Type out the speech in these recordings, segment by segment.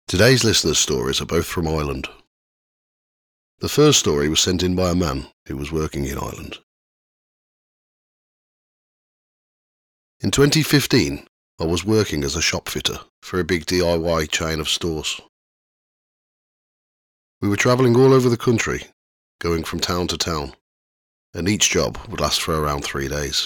Today's listeners' stories are both from Ireland. The first story was sent in by a man who was working in Ireland. In 2015, I was working as a shop fitter for a big DIY chain of stores. We were travelling all over the country, going from town to town, and each job would last for around 3 days.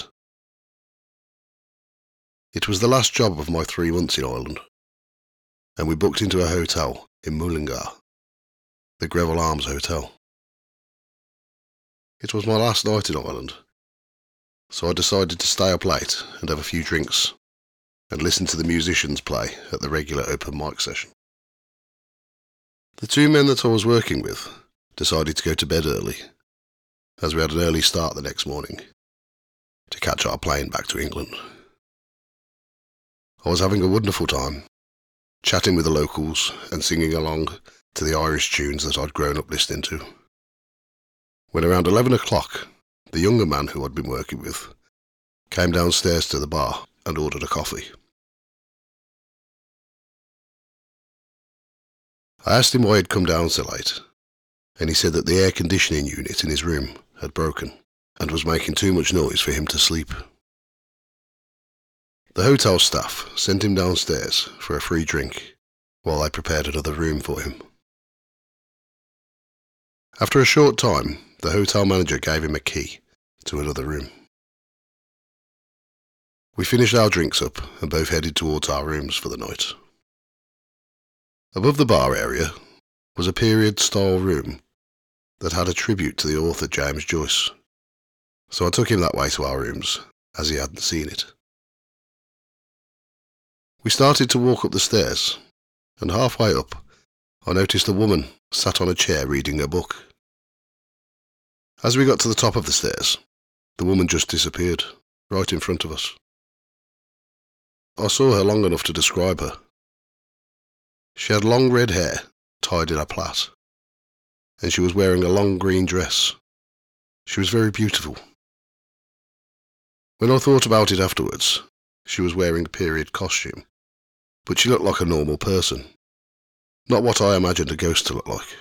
It was the last job of my 3 months in Ireland, and we booked into a hotel in Mullingar, the Greville Arms Hotel. It was my last night in Ireland, so I decided to stay up late and have a few drinks and listen to the musicians play at the regular open mic session. The 2 men that I was working with decided to go to bed early, as we had an early start the next morning to catch our plane back to England. I was having a wonderful time, chatting with the locals and singing along to the Irish tunes that I'd grown up listening to. When around 11 o'clock, the younger man who I'd been working with came downstairs to the bar and ordered a coffee. I asked him why he'd come down so late, and he said that the air conditioning unit in his room had broken and was making too much noise for him to sleep. The hotel staff sent him downstairs for a free drink while they prepared another room for him. After a short time, the hotel manager gave him a key to another room. We finished our drinks up and both headed towards our rooms for the night. Above the bar area was a period-style room that had a tribute to the author James Joyce, so I took him that way to our rooms, as he hadn't seen it. We started to walk up the stairs, and halfway up, I noticed a woman sat on a chair reading a book. As we got to the top of the stairs, the woman just disappeared, right in front of us. I saw her long enough to describe her. She had long red hair, tied in a plait, and she was wearing a long green dress. She was very beautiful. When I thought about it afterwards, she was wearing a period costume, but she looked like a normal person, not what I imagined a ghost to look like.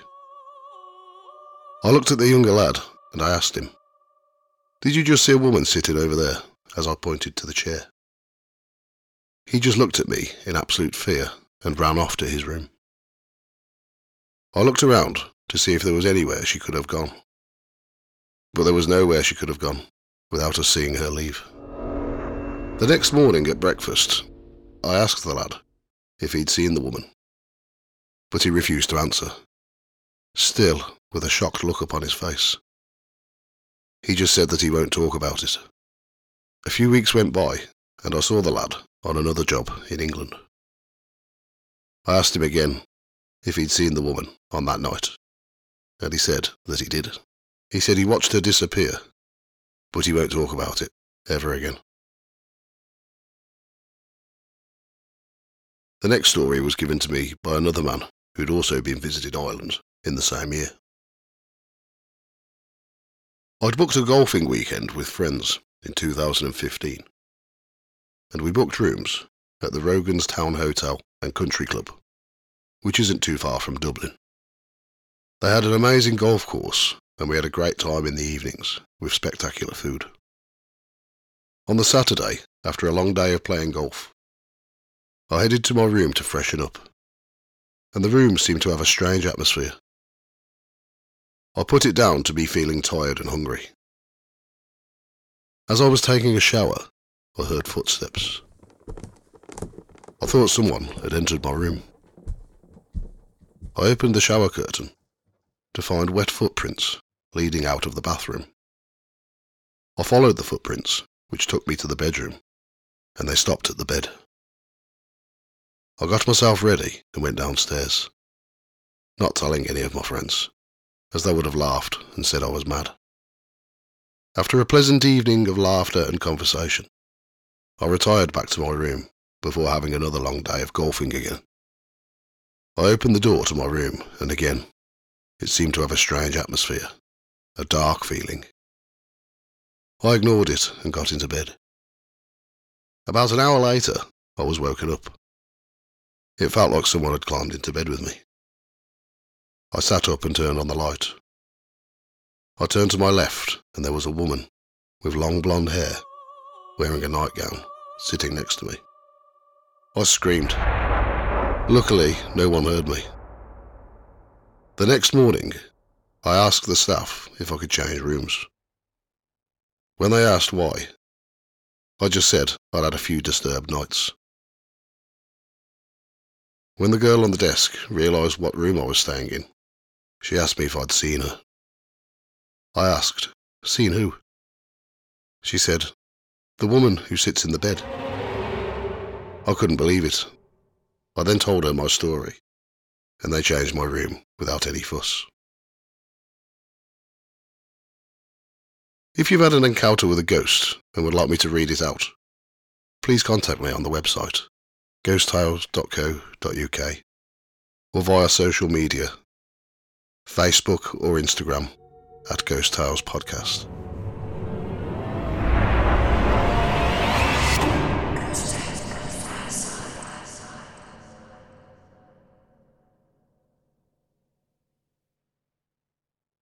I looked at the younger lad and I asked him, "Did you just see a woman sitting over there?" as I pointed to the chair. He just looked at me in absolute fear and ran off to his room. I looked around to see if there was anywhere she could have gone, but there was nowhere she could have gone without us seeing her leave. The next morning at breakfast, I asked the lad if he'd seen the woman, but he refused to answer, still with a shocked look upon his face. He just said that he won't talk about it. A few weeks went by, and I saw the lad on another job in England. I asked him again if he'd seen the woman on that night, and he said that he did. He said he watched her disappear, but he won't talk about it ever again. The next story was given to me by another man who'd also been visiting Ireland in the same year. I'd booked a golfing weekend with friends in 2015, and we booked rooms at the Rogan's Town Hotel and Country Club, which isn't too far from Dublin. They had an amazing golf course, and we had a great time in the evenings with spectacular food. On the Saturday, after a long day of playing golf, I headed to my room to freshen up, and the room seemed to have a strange atmosphere. I put it down to be feeling tired and hungry. As I was taking a shower, I heard footsteps. I thought someone had entered my room. I opened the shower curtain to find wet footprints leading out of the bathroom. I followed the footprints, which took me to the bedroom, and they stopped at the bed. I got myself ready and went downstairs, not telling any of my friends, as they would have laughed and said I was mad. After a pleasant evening of laughter and conversation, I retired back to my room before having another long day of golfing again. I opened the door to my room, and again, it seemed to have a strange atmosphere, a dark feeling. I ignored it and got into bed. About an hour later, I was woken up. It felt like someone had climbed into bed with me. I sat up and turned on the light. I turned to my left and there was a woman with long blonde hair, wearing a nightgown, sitting next to me. I screamed. Luckily, no one heard me. The next morning, I asked the staff if I could change rooms. When they asked why, I just said I'd had a few disturbed nights. When the girl on the desk realised what room I was staying in, she asked me if I'd seen her. I asked, "Seen who?" She said, "The woman who sits in the bed." I couldn't believe it. I then told her my story, and they changed my room without any fuss. If you've had an encounter with a ghost and would like me to read it out, please contact me on the website ghosttales.co.uk or via social media, Facebook or Instagram @Ghost Tales Podcast.